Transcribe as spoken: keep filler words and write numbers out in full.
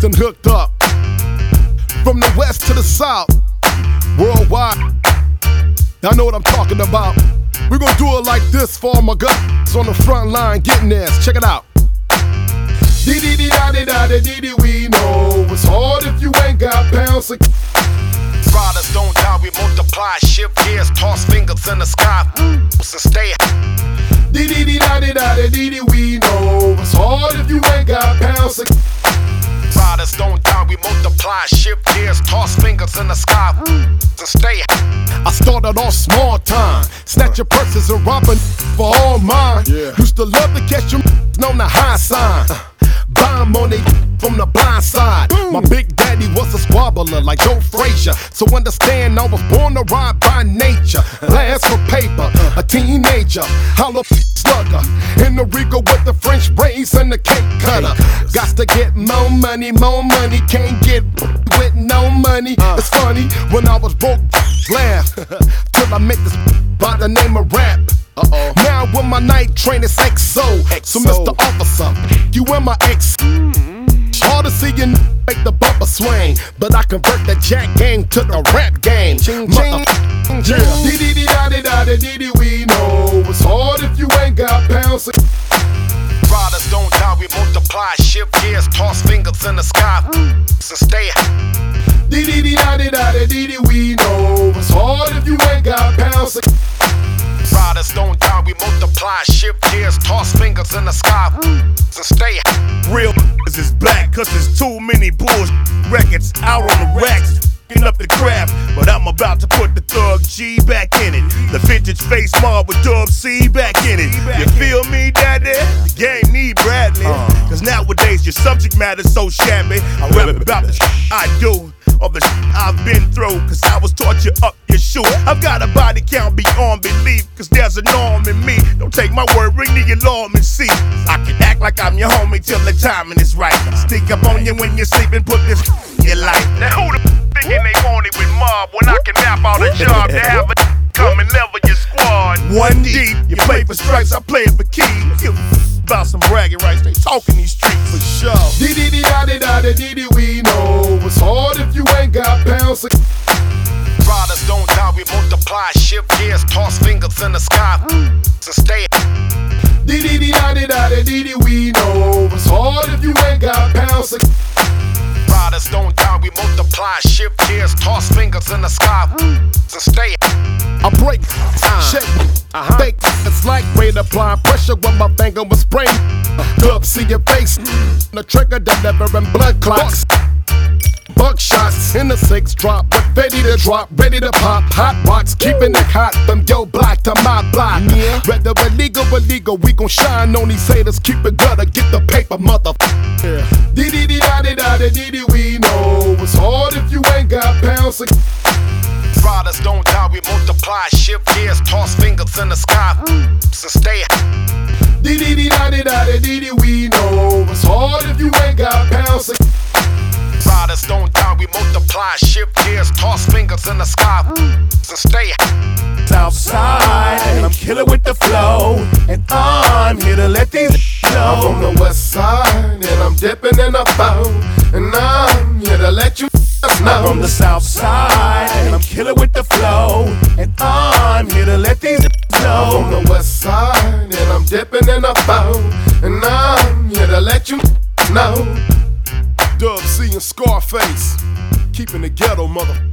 and hooked up. From the west to the south, worldwide. Y'all know what I'm talking about. We're gonna do it like this for all my guys on the front line getting theirs. Check it out. Dee dee dee da dee da dee dee dee. We know it's hard if you ain't got pounds. Riders don't die, we multiply, shift gears, toss fingers in the sky, and stay. Dee dee dee da dee da dee dee. We know it's hard if you ain't got pounds. Riders don't die, we multiply, shift gears, toss fingers in the sky, and stay. I started off small time, snatching purses and robbing for all mine. Yeah. Used to love to catch them on the high sign. Bomb on it from the blind side. Boom. My big daddy was a squabbler like Joe Frazier. So understand I was born to ride by nature. Blast for paper, a teenager, hollow slugger. In the Rico with the French braids and the cake cutter. Got to get more money, more money. Can't get with no money. It's funny, when I was broke, laugh till I met this by the name of rap. Uh-oh. Now with my night train it's X O. So Mister Officer, you and my ex. Hard to see you make the bumper swing, but I convert the jack game to the rap game. Ching, ching, yeah. Dee dee dee da dee da dee dee dee. We know it's hard if you ain't got pounds. Riders don't die, we multiply, shift gears, toss fingers in the sky, and stay. Dee dee dee da dee da dee dee dee. We know it's hard if you ain't got pounds. Riders don't die, we multiply, shift gears, toss fingers in the sky, and stay. Real is black, cause there's too many bullshit records out on the racks. Up the craft, but I'm about to put the Thug G back in it. The vintage face mob with Dub C back in it. You feel me, daddy? The game need Bradley. Cause nowadays your subject matter's so shabby. I rap about the shit I do, or the shit I've been through. Cause I was taught you up your shoe. I've got a body count beyond belief, cause there's a norm in me. Don't take my word, ring the alarm and see. I can act like I'm your homie till the timing is right. Sneak up on you when you're sleeping, put this in your life. Now who the thinking they want it with mob when I can map out a job to have a come and level your squad? One deep, you play for stripes, I play for keys. Give about some bragging rights, they talking these streets for sure. Dee dee dee da dee da dee dee dee. We know it's hard if you ain't got pounds. Riders don't die, we multiply, shift gears, toss fingers in the sky, and stay. Dee dee dee da dee da dee dee dee. We know it's hard if you ain't got pounds. Riders don't die, we multiply, shift gears, toss fingers in the sky, and stay. I break, shake, uh-huh. Fake, it's like weight applying pressure when my finger was sprained. Dub, see your face, the trigger delivering blood clots. Buckshots in the six drop, ready to drop, ready to pop. Hot rocks, keeping it hot from your block to my block. Yeah. Whether illegal or legal, we gon' shine on these haters. Keep it gutter, get the paper, mother. Yeah. Dee dee dee da dee da dee dee dee. We know it's hard if you ain't got pounds. Riders don't die, we multiply, shift gears, toss fingers in the sky, and stay. Dee dee dee da dee da dee dee dee. We know it's hard if you ain't got pounds. Riders don't die, we multiply, shift gears, toss fingers in the sky, and stay. Southside, and I'm killer with the flow, and I'm here to let these know. I'm from the west side, and I'm dipping in the boat, and I'm here to let you know. I'm from the south side, and I'm killer with the flow, and I'm here to let these know. I'm from the west side, and I'm dipping in the boat, and I'm here to let you know. Dub C and Scarface, keeping the ghetto, mother.